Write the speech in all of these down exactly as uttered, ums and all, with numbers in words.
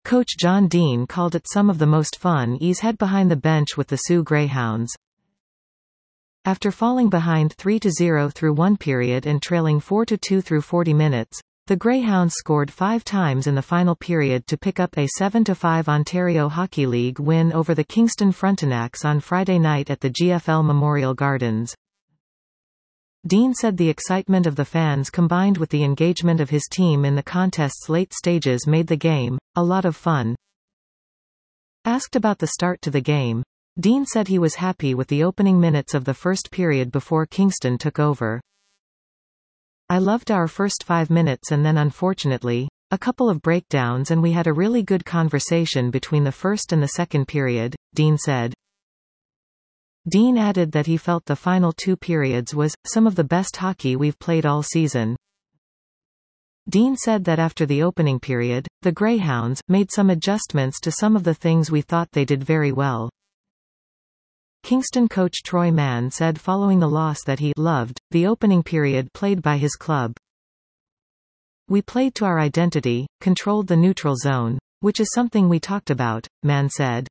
Coach John Dean called it some of the most fun he's had behind the bench with the Sioux Greyhounds. After falling behind three to zero through one period and trailing four to two through forty minutes, the Greyhounds scored five times in the final period to pick up a seven to five Ontario Hockey League win over the Kingston Frontenacs on Friday night at the G F L Memorial Gardens. Dean said the excitement of the fans combined with the engagement of his team in the contest's late stages made the game a lot of fun. Asked about the start to the game, Dean said he was happy with the opening minutes of the first period before Kingston took over. "I loved our first five minutes and then unfortunately, a couple of breakdowns and we had a really good conversation between the first and the second period," Dean said. Dean added that he felt the final two periods was some of the best hockey we've played all season. Dean said that after the opening period, the Greyhounds made some adjustments to some of the things we thought they did very well. Kingston coach Troy Mann said following the loss that he loved the opening period played by his club. "We played to our identity, controlled the neutral zone, which is something we talked about," Mann said.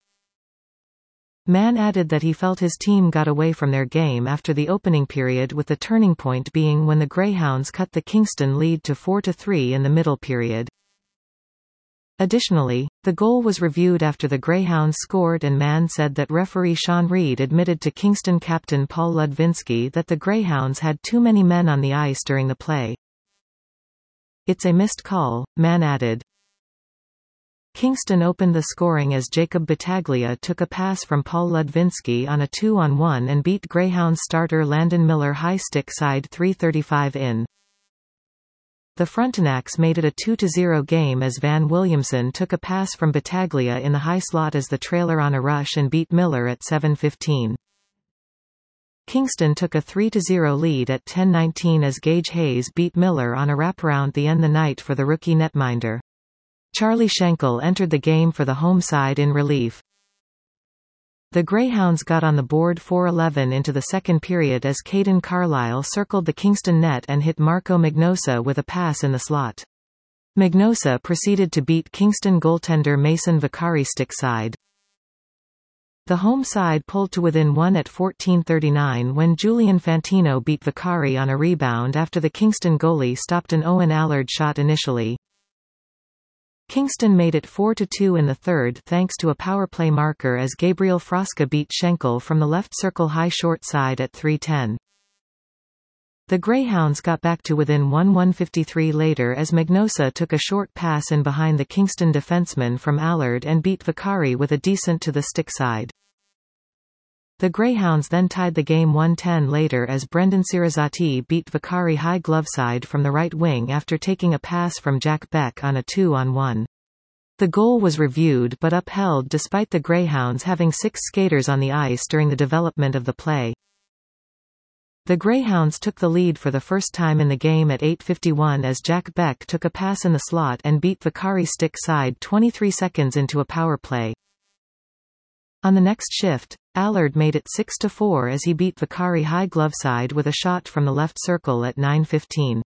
Mann added that he felt his team got away from their game after the opening period, with the turning point being when the Greyhounds cut the Kingston lead to four to three in the middle period. Additionally, the goal was reviewed after the Greyhounds scored and Mann said that referee Sean Reed admitted to Kingston captain Paul Ludvinsky that the Greyhounds had too many men on the ice during the play. "It's a missed call," Mann added. Kingston opened the scoring as Jacob Battaglia took a pass from Paul Ludvinsky on a two on one and beat Greyhounds starter Landon Miller high stick side three thirty-five in. The Frontenacs made it a two to zero game as Van Williamson took a pass from Battaglia in the high slot as the trailer on a rush and beat Miller at seven fifteen. Kingston took a three to zero lead at ten nineteen as Gage Hayes beat Miller on a wraparound to end the night for the rookie netminder. Charlie Schenkel entered the game for the home side in relief. The Greyhounds got on the board four eleven into the second period as Caden Carlisle circled the Kingston net and hit Marco Magnosa with a pass in the slot. Magnosa proceeded to beat Kingston goaltender Mason Vicari stick side. The home side pulled to within one at fourteen thirty-nine when Julian Fantino beat Vicari on a rebound after the Kingston goalie stopped an Owen Allard shot initially. Kingston made it four to two in the third thanks to a power play marker as Gabriel Frasca beat Schenkel from the left circle high short side at three ten. The Greyhounds got back to within one one fifty-three later as Magnosa took a short pass in behind the Kingston defenseman from Allard and beat Vicari with a decent to the stick side. The Greyhounds then tied the game one ten later as Brendan Sirazati beat Vicari high glove side from the right wing after taking a pass from Jack Beck on a two on one. The goal was reviewed but upheld despite the Greyhounds having six skaters on the ice during the development of the play. The Greyhounds took the lead for the first time in the game at eight fifty-one as Jack Beck took a pass in the slot and beat Vicari stick side twenty-three seconds into a power play. On the next shift, Allard made it six to four as he beat Vicari high glove side with a shot from the left circle at nine fifteen.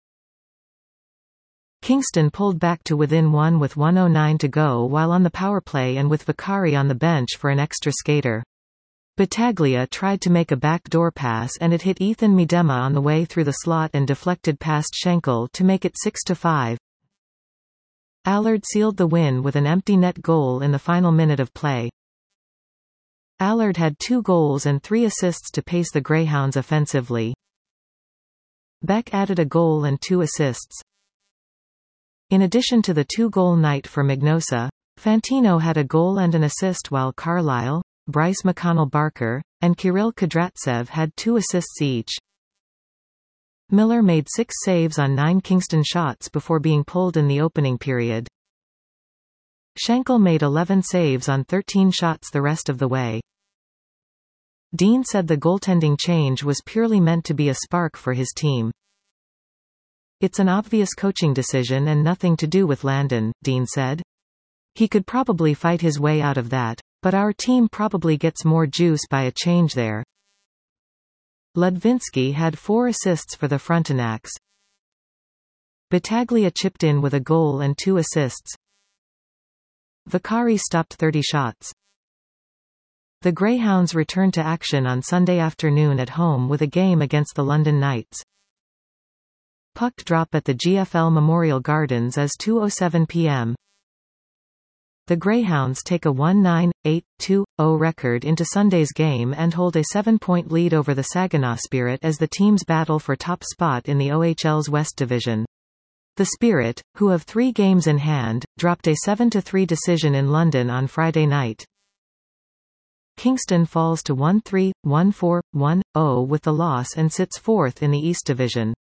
Kingston pulled back to within one with one oh nine to go while on the power play and with Vicari on the bench for an extra skater. Battaglia tried to make a backdoor pass and it hit Ethan Miedema on the way through the slot and deflected past Schenkel to make it six to five. Allard sealed the win with an empty net goal in the final minute of play. Allard had two goals and three assists to pace the Greyhounds offensively. Beck added a goal and two assists. In addition to the two-goal night for Magnosa, Fantino had a goal and an assist while Carlisle, Bryce McConnell-Barker, and Kirill Kudratsev had two assists each. Miller made six saves on nine Kingston shots before being pulled in the opening period. Schenkel made eleven saves on thirteen shots the rest of the way. Dean said the goaltending change was purely meant to be a spark for his team. "It's an obvious coaching decision and nothing to do with Landon," Dean said. "He could probably fight his way out of that, but our team probably gets more juice by a change there." Ludvinsky had four assists for the Frontenacs. Battaglia chipped in with a goal and two assists. Vicari stopped thirty shots. The Greyhounds returned to action on Sunday afternoon at home with a game against the London Knights. Puck drop at the G F L Memorial Gardens as two oh seven p m The Greyhounds take a one nine, eight, two, oh record into Sunday's game and hold a seven-point lead over the Saginaw Spirit as the teams battle for top spot in the O H L's West Division. The Spirit, who have three games in hand, dropped a seven to three decision in London on Friday night. Kingston falls to one three, one four, one oh with the loss and sits fourth in the East Division.